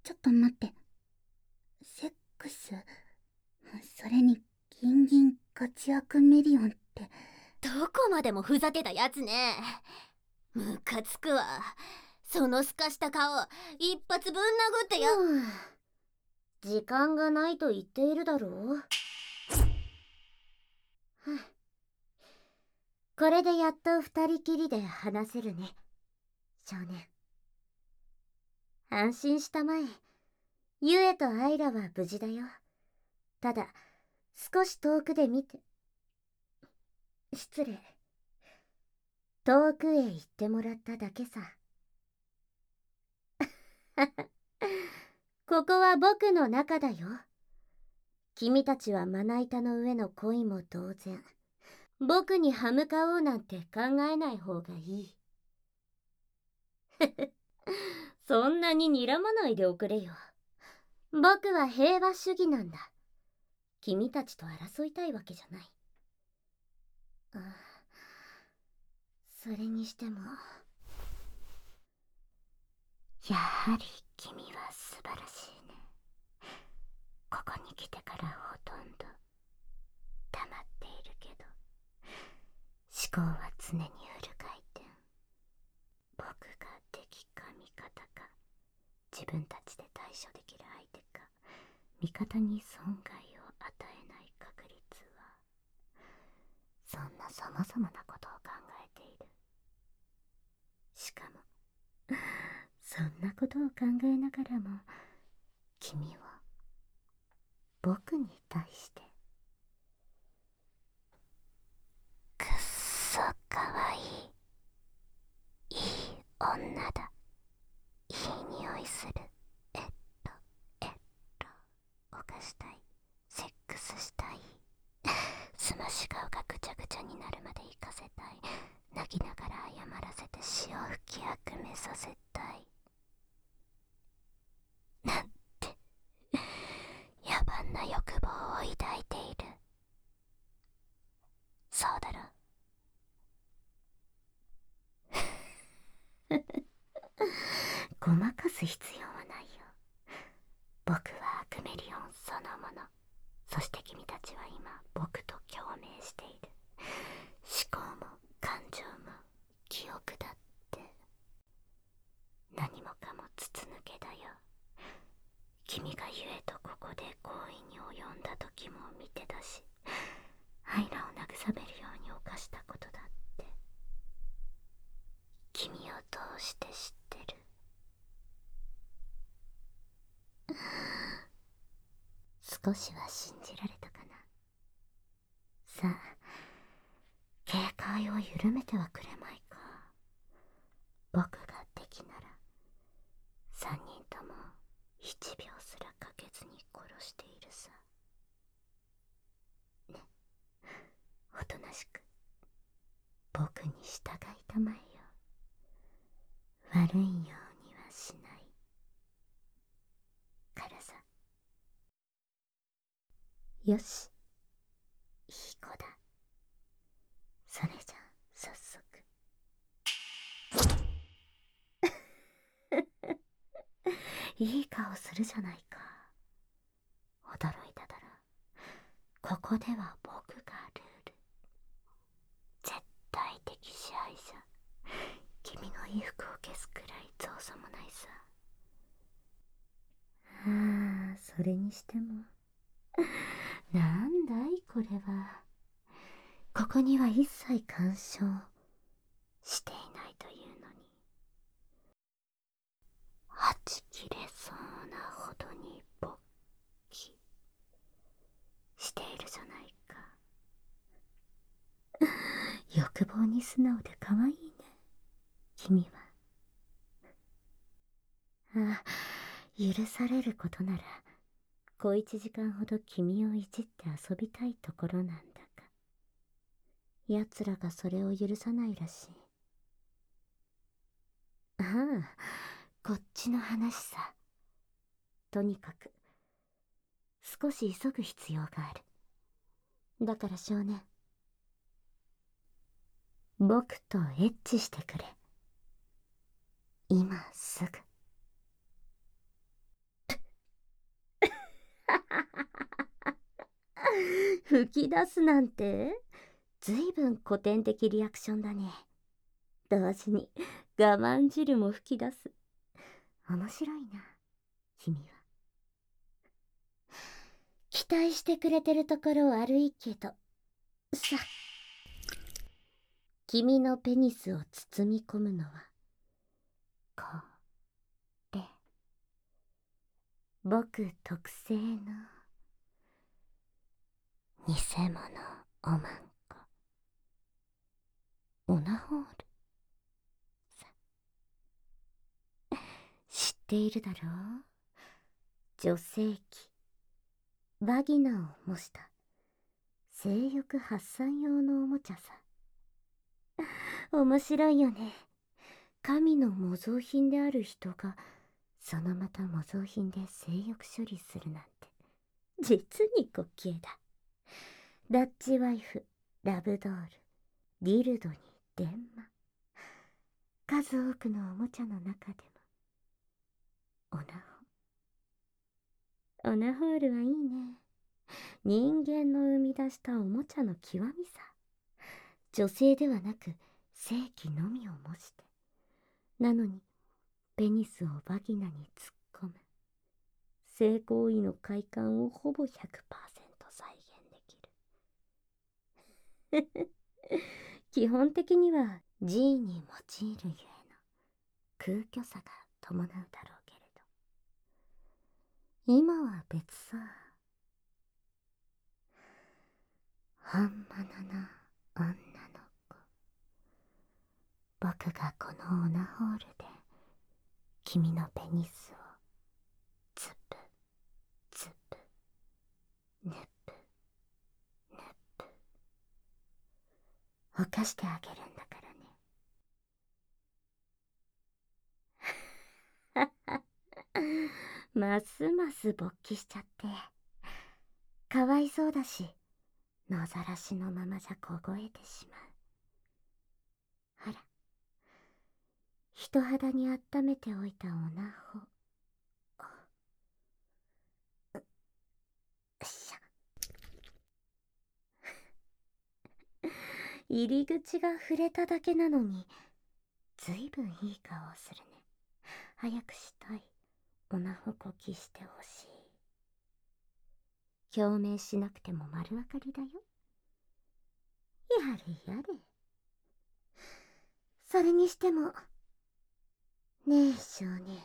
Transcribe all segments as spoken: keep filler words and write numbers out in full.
ちょっと待って。セックス、それにギンギン活躍ミリオンって。 どこまでもふざけたやつね。ムカつくわ。そのすかした顔一発ぶん殴ってや。 時間がないと言っているだろう。これでやっと二人きりで話せるね、少年。安心したまえ。ユエとアイラは無事だよ。ただ少し遠くで見て、失礼、遠くへ行ってもらっただけさ。ここは僕の中だよ。君たちはまな板の上の恋も同然。僕に歯向かおうなんて考えない方がいい。そんなに睨まないでおくれよ。僕は平和主義なんだ。君たちと争いたいわけじゃない。あ、それにしても、やはり君は素晴らしいね。ここに来てからほとんど黙っているけど、思考は常にフル回転。僕が敵か味方か、自分たちで対処できる相手か、味方に損害を与えない確率は、そんな様々なことを考えている。しかもそんなことを考えながらも、君は僕に対してくっそかわいい、いい女だ、いい匂いする、えっとえっと犯したい、セックスしたい、すまし顔がぐちゃぐちゃになるまで行かせたい、泣きながら謝らせて潮吹き悪めさせたい、なんて野蛮な欲望を抱いている。そうだろ。ごまかす必要はないよ。僕はアクメリオンそのもの。そして君たちは今僕と共鳴している。思考も感情も記憶だって、何もかも筒抜けだよ。君がゆえとここで行為に及んだ時も見てたし、アイラを慰めるように犯したことだって君を通して知ってる。少しは信じられたかな。さあ、警戒を緩めてはくれまいか。僕が敵なら三人とも一秒すらかけずに殺しているさ。ね、おとなしく僕に従いたまえよ。悪いようにはしないからさ。よし、いい子だ。それじゃ早速。いい顔するじゃないか。驚いただろ。ここでは僕がルール。絶対的支配者。君の衣服を消すくらい造作もないさ。ああ、それにしてもなんだいこれは。ここには一切干渉していないというのに、はち切れそうなほどに勃起しているじゃないか。欲望に素直で可愛いね、君は。ああ、許されることなら小一時間ほど君をいじって遊びたいところなんだが、奴らがそれを許さないらしい。ああ、こっちの話さ。とにかく少し急ぐ必要がある。だから少年、僕とエッチしてくれ。今すぐ。 吹き出すなんてずいぶん古典的リアクションだね。同時に我慢汁も吹き出す。面白いな、君は。期待してくれてるところ悪いけど、さ、君のペニスを包み込むのはこれ、僕特製の偽物おまんこ、オナホール。さ、知っているだろう。女性器、バギナを模した性欲発散用のおもちゃさ。面白いよね。神の模造品である人がそのまた模造品で性欲処理するなんて実に滑稽だ。ダッチワイフ、ラブドール、ディルドに電話、数多くのおもちゃの中でもオナホ。オナホールはいいね。人間の生み出したおもちゃの極みさ。女性ではなく性器のみを模して、なのにペニスをバギナに突っ込む。性行為の快感をほぼ ひゃくパーセント 再現できる。基本的には G に用いるゆえの空虚さが伴うだろうけれど、今は別さ。本物の女の子。僕がこのオナホールで君のペニスをズプズプヌプヌプ犯してあげるんだからね。ますます勃起しちゃってかわいそうだし、野ざらしのままじゃ凍えてしまう。ほら、人肌に温めておいたオナホ。よっしゃ。入り口が触れただけなのにずいぶんいい顔をするね。早くしたい。オナホこきしてほしい。表明しなくても丸分かりだよ。やれやれ。それにしてもねえ少年、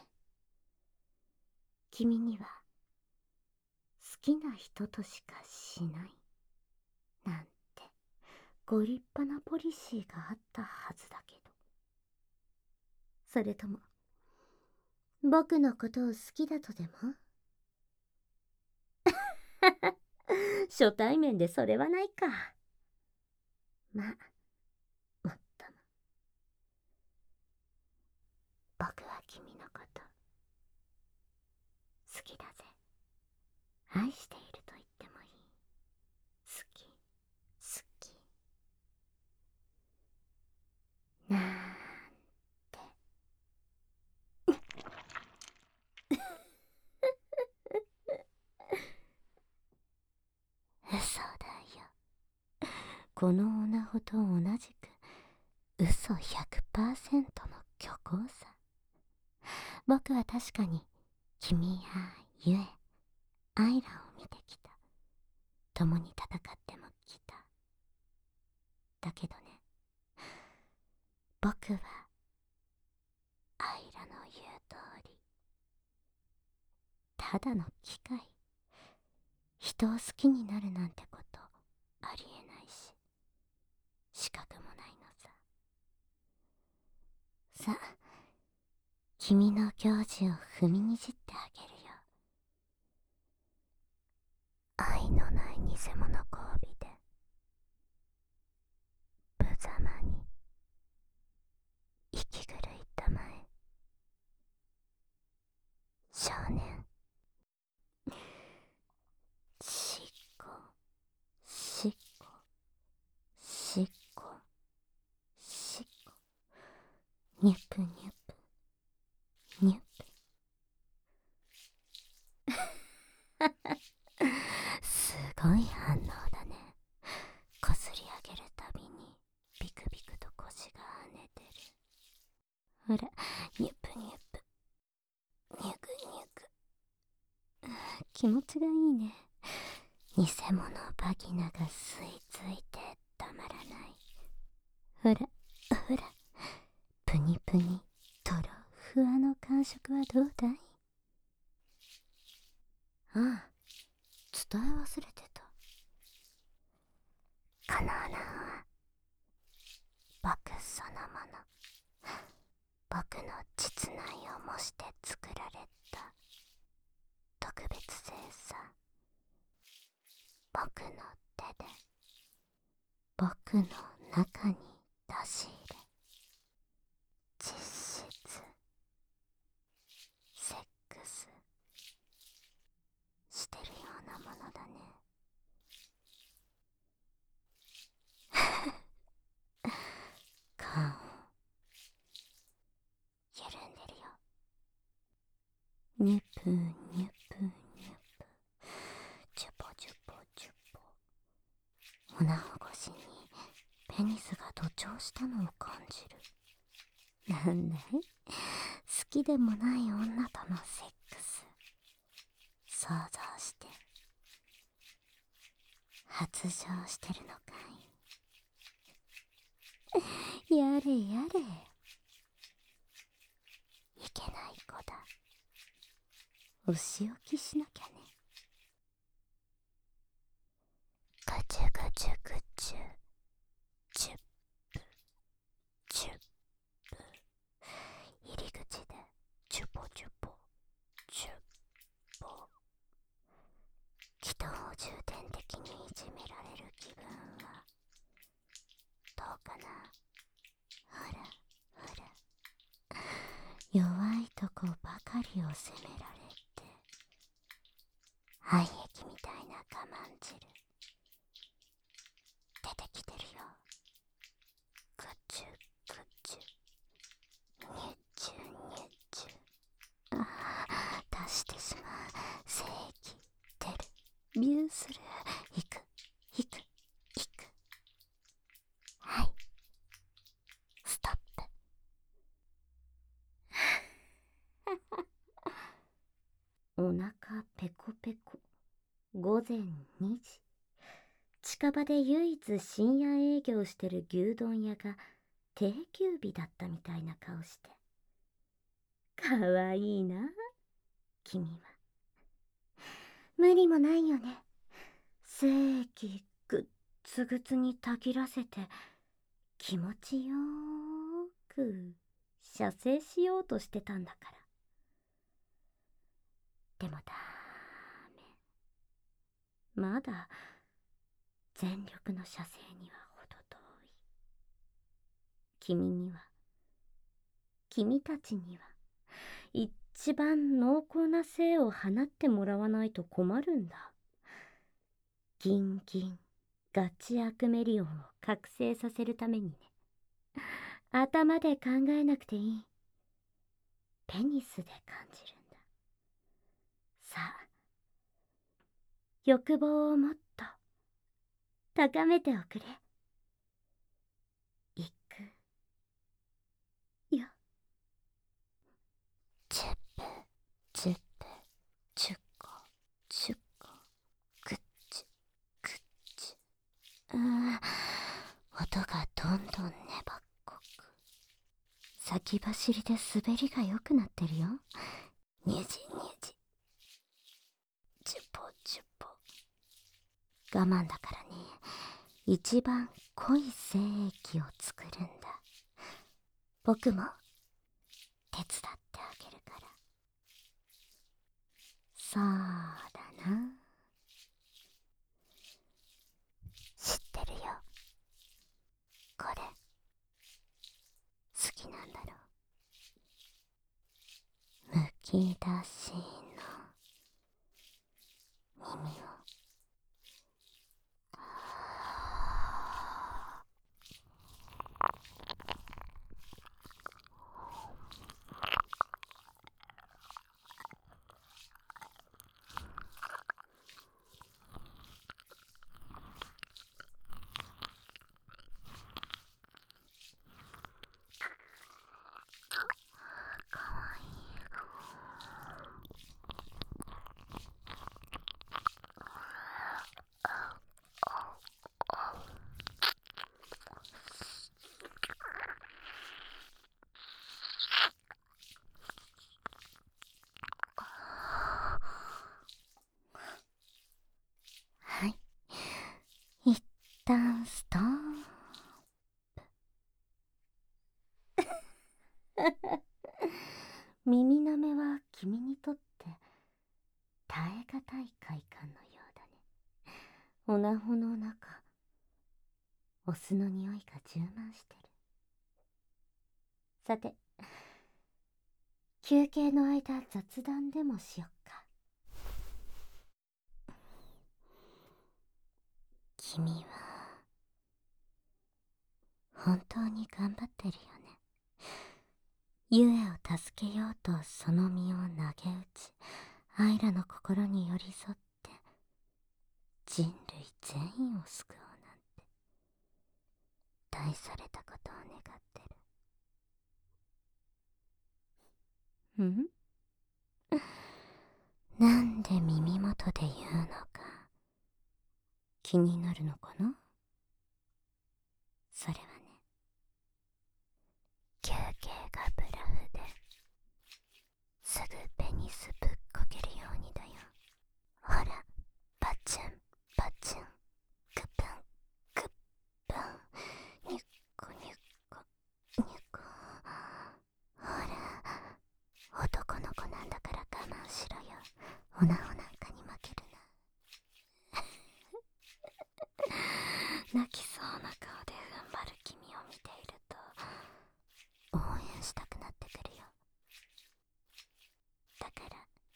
君には好きな人としかしないなんてご立派なポリシーがあったはずだけど、それとも僕のことを好きだとでも？初対面でそれはないか。まあ、もっとも。僕は君のこと好きだぜ。愛していると言ってもいい。好き、好き。なんて。嘘だよ。このオナホと同じく嘘 ひゃくパーセント の虚構さ。僕は確かに君やゆえ、アイラを見てきた。共に戦ってもきた。だけどね、僕はアイラの言う通り、ただの機械。人を好きになるなんてことありえないし、資格もないのさ。さあ、君の行事を踏みにじってあげるよ。愛のない偽物交尾で無様に息狂いたまえ。少年、しっこしっこしっこしっこ、ニュプニュプニュプ。すごい反応だね。 気持ちがいいね。偽物バギナが吸い付いてたまらない。ほらほら、プニプニトロふわの感触はどうだい？ああ、伝え忘れてた。この穴は僕そのもの、僕の実内を模して作られた特別性さ。僕の手で僕の中に出し入れ、実質セックスしてるようなものだね。顔緩んでるよ。ニュプニュプニュプ、チュポチュポチュポ。おなほ越しにペニスが徒長したのを感じる。なんだい、好きでもない女とのセックス想像して発情してるのかい。やれやれ、いけない子だ。お仕置きしなきゃね。ぐちゅぐちゅぐちゅ、チュップチュップ、入り口でチュポチュポチュッポ。気筒を重点的にいじめられる気分はどうかな。ほらほら、弱いとこばかりを責められて廃液みたいな我慢汁出てきてるよ。ぐちゅぐちゅ、にゅちゅにゅちゅ。ああ、出してしまう。精液出る、ビューする、いくいくいく。はい、ストップ。お腹ペコペコ。午前にじ。近場で唯一深夜営業してる牛丼屋が定休日だったみたいな顔して。かわいいな君は。無理もないよね。精液ぐっつぐつにたぎらせて気持ちよーく射精しようとしてたんだから。でもダメ、まだ全力の射精にはほど遠い。君には、君たちには一番濃厚な精を放ってもらわないと困るんだ。ギンギンガチアクメリオンを覚醒させるためにね。頭で考えなくていい。ペニスで感じるんだ。さあ、欲望をもっと高めておくれ。いくよ。チュップチュップチュッコチュッコ、グッチュグッチュ。うーん、音がどんどん粘っこく。先走りで滑りが良くなってるよ。にじにじ、チュポチュポ。我慢だからね、一番濃い精液を作るんだ。僕も手伝ってあげるから。そうだな、知ってるよ。これ好きなんだろう。むき出しの耳を。 なめは君にとって耐え難い快感のようだね。オナホの中、オスの匂いが充満してる。さて、休憩の間雑談でもしよっか。君は本当に頑張ってるよね。ゆえを助けようとその身を投げ打ち、アイラの心に寄り添って人類全員を救おうなんて大されたことを願ってる。ん？なんで耳元で言うのか気になるのかな？それはね、休憩がブラフですぐペニスぶっこけるようにだよ。ほら、パチュンパチュン、クプンクップン、ニュッコニュッコニュッコ。ほら、男の子なんだから我慢しろよ。オナホなんかに負けるな。泣きそうな顔で踏ん張る君を見ていると応援したくなってくるよ。だから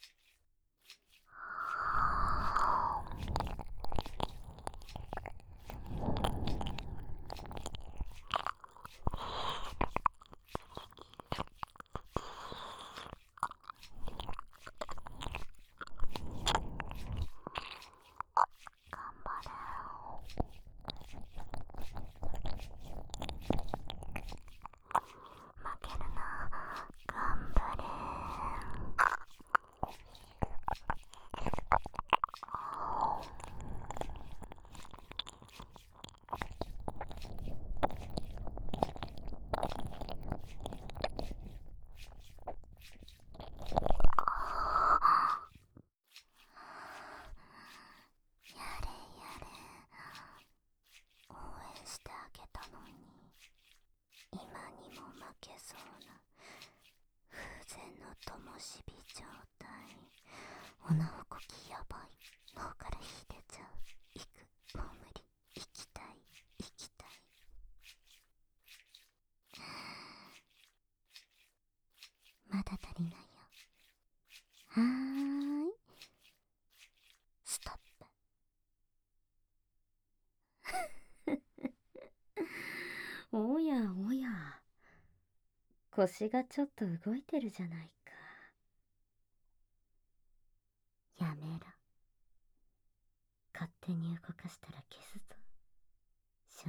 オナホこきやばい。脳から火出ちゃう。行く。もう無理。行きたい。行きたい。まだ足りないよ。はーい。ストップ。おやおや。腰がちょっと動いてるじゃないか。やめろ。勝手に動かしたら消すぞ、少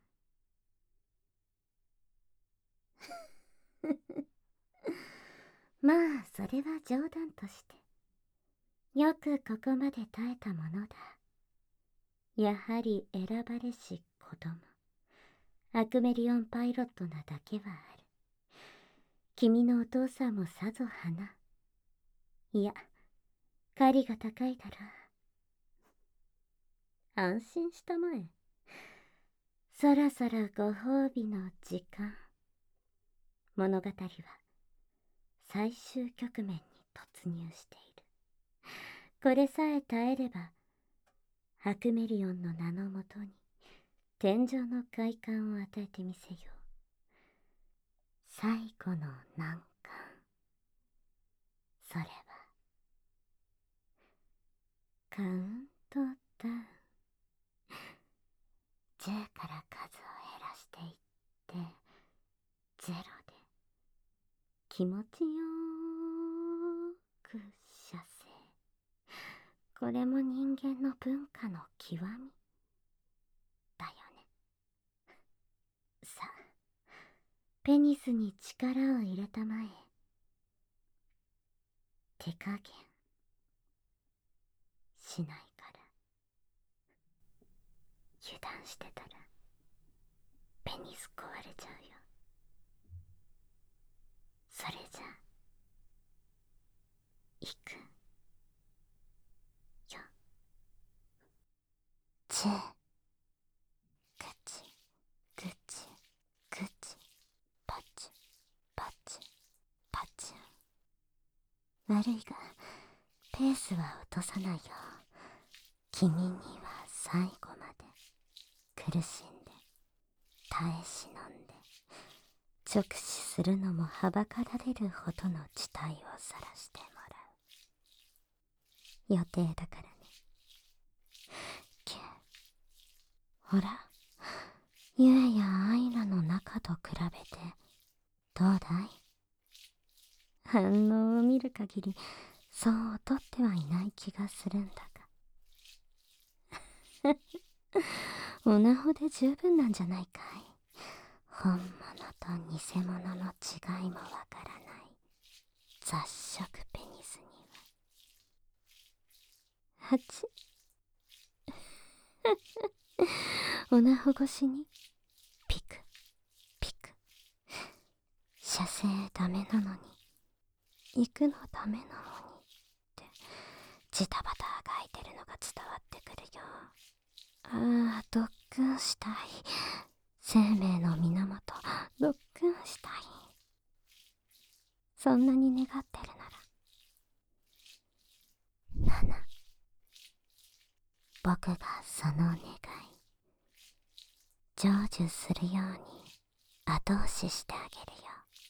年。まあそれは冗談として、よくここまで耐えたものだ。やはり選ばれし子供、アクメリオンパイロットなだけはある。君のお父さんもさぞ花。いや、狩りが高いだろう。安心したまえ。そろそろご褒美の時間。物語は最終局面に突入している。これさえ耐えれば、アクメリオンの名のもとに天井の快感を与えてみせよう。最後の難関。それはカウントダウン。じゅうから数を減らしていってゼロで気持ちよーく射精。これも人間の文化の極みだよね。さあ、ペニスに力を入れたまえ。手加減しないから。油断してたらペニス壊れちゃうよ。それじゃ行くよ。チュー、グチグチグチ、パチパチパチン。 悪いがペースは落とさないよ。君には最後まで苦しんで耐え忍んで直視するのもはばかられるほどの事態を晒してもらう予定だからね。けほら、ゆえやアイラの中と比べてどうだい？反応を見る限りそう劣ってはいない気がするんだがオナホで十分なんじゃないかい。本物と偽物の違いもわからない雑食ペニスには。はちオナホ越しにピクピク。射精ダメなのに行くのダメなのにってジタバタがいてるのが伝わってくるよ。ああ、特訓したい。生命の源、特訓したい。そんなに願ってるなら、ナナ、僕がその願い成就するように後押ししてあげるよ。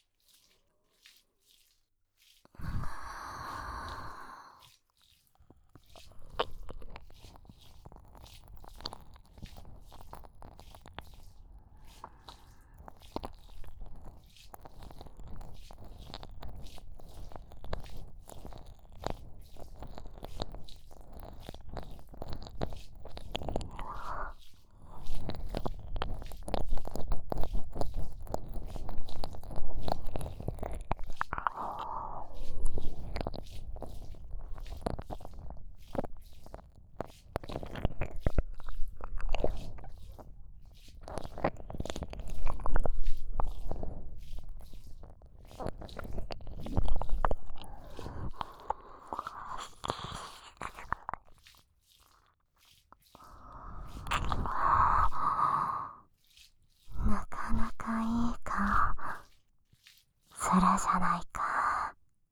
なかなかいい顔するじゃないか。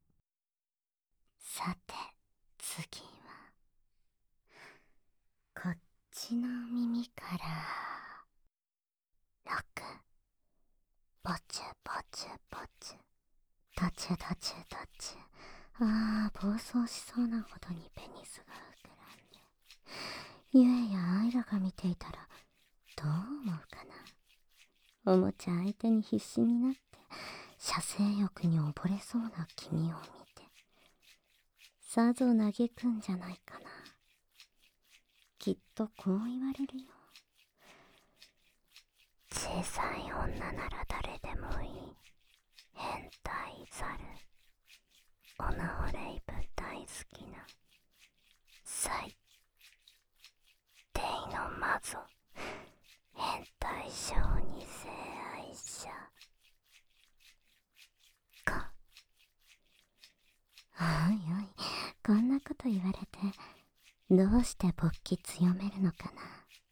さて次はこっちの耳からろく。ポチュポチュポチュ、トチュトチュトチュ。ああ、暴走しそうなほどにペニスが膨らんで、ゆえやアイラが見ていたらどう思うかな。おもちゃ相手に必死になって射精欲に溺れそうな君を見てさぞ嘆くんじゃないかな。きっとこう言われるよ。小さい女なら誰でもいい変態ザル、オナホレイブ大好きな最低の魔女、変態小児性愛者か。おいおい、こんなこと言われてどうして勃起強めるのかな。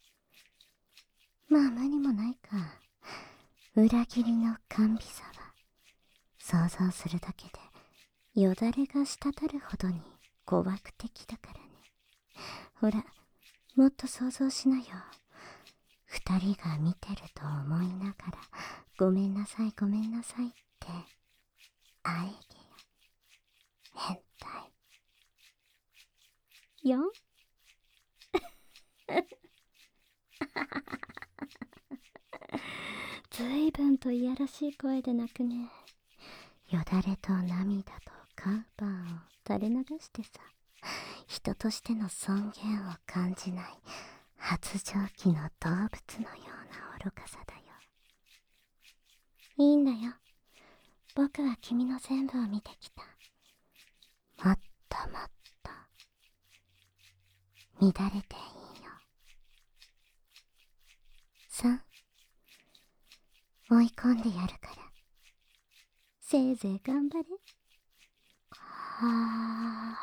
まあ無理もないか。裏切りの甘美さは想像するだけでよだれが滴るほどに怖く敵だからね。ほら、もっと想像しなよ。二人が見てると思いながらごめんなさいごめんなさいってあえげよ。変態よんずいぶんといやらしい声で泣くね。よだれと涙とカウパーを垂れ流してさ、人としての尊厳を感じない発情期の動物のような愚かさだよ。いいんだよ、僕は君の全部を見てきた。もっともっと乱れていいよ。さあ、追い込んでやるから、せいぜい頑張れ。はあ。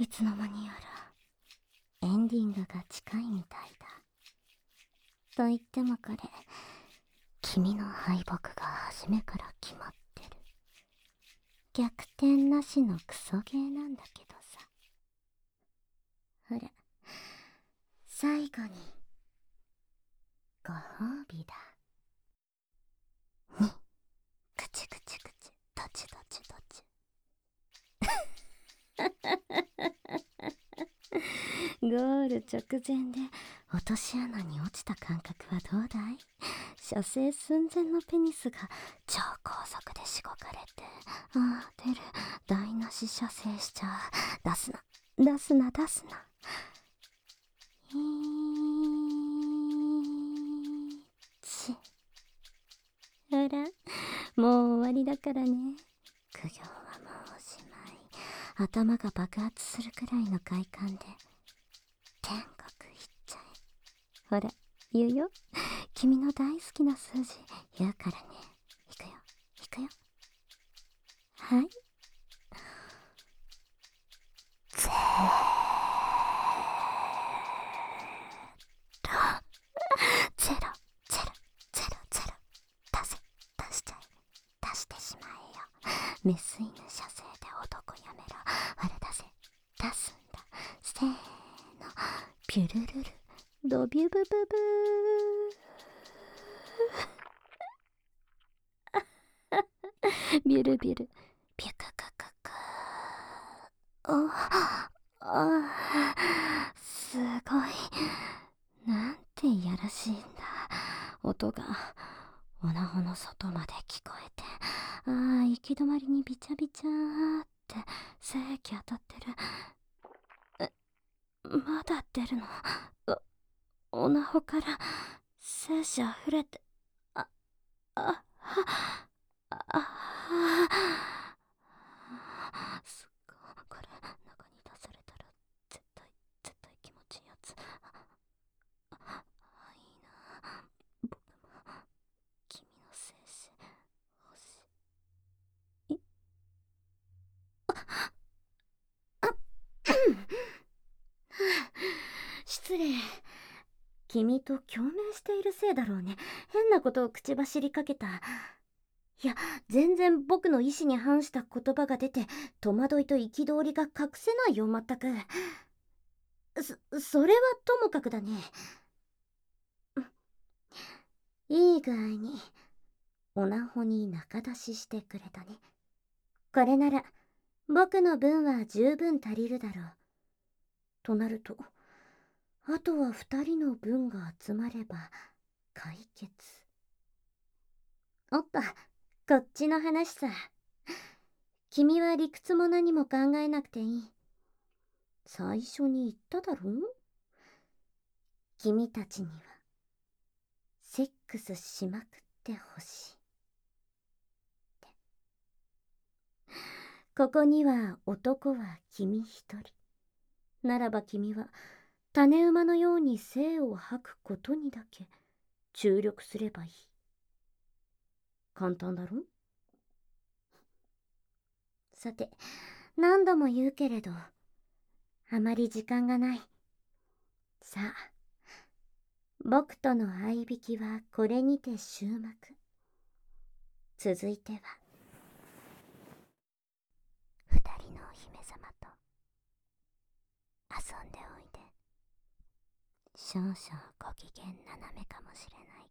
いつの間にやらエンディングが近いみたいだ。と言ってもこれ、君の敗北が初めから決まってる。逆転なしのクソゲーなんだけどさ。ほら、最後にご褒美だ。に、くちくちくち、どちどちどち。ゴール直前で落とし穴に落ちた感覚はどうだい？射精寸前のペニスが超高速でしごかれて、ああ出る、台無し射精しちゃう。出すな出すな出すな。いち、ほらもう終わりだからね。苦行はもうおしまい。頭が爆発するくらいの快感で天国行っちゃえ。ほら言うよ、君の大好きな数字言うからね。いくよいくよ。はい、ゼロゼロゼロゼロゼロ。出せ、出しちゃえ、出してしまえよ。メス犬射精で男やめろ。ほら出せ、出すんだ。せーの、ピュルルルドビュブブブービュルビュルピュクククク。ああ、すごい、なんていやらしいんだ。音がオナホの外まで聞こえて、ああ、行き止まりにビチャビチャーって精液当たってる。え、まだ出るの？おオナホから精子あふれて、あ、あ、あ、あ、すっごい、これ中に出されたら絶対絶対気持ちいいやつ。あ、あ、いいな。僕も君の精子欲しい。失礼。君と共鳴しているせいだろうね。変なことを口走りかけた。いや、全然僕の意思に反した言葉が出て、戸惑いと憤りが隠せないよ、まったく。そ、それはともかくだね。いい具合に、オナホに仲出ししてくれたね。これなら、僕の分は十分足りるだろう。となると、あとは二人の分が集まれば、解決。おっと、こっちの話さ。君は理屈も何も考えなくていい。最初に言っただろ？君たちにはセックスしまくってほしいって。ここには男は君一人。ならば君は種馬のように精を吐くことにだけ注力すればいい。簡単だろ？さて、何度も言うけれど、あまり時間がない。さあ、僕との相引きはこれにて終幕。続いては、二人のお姫様と遊んでおいで。少々ご機嫌斜めかもしれない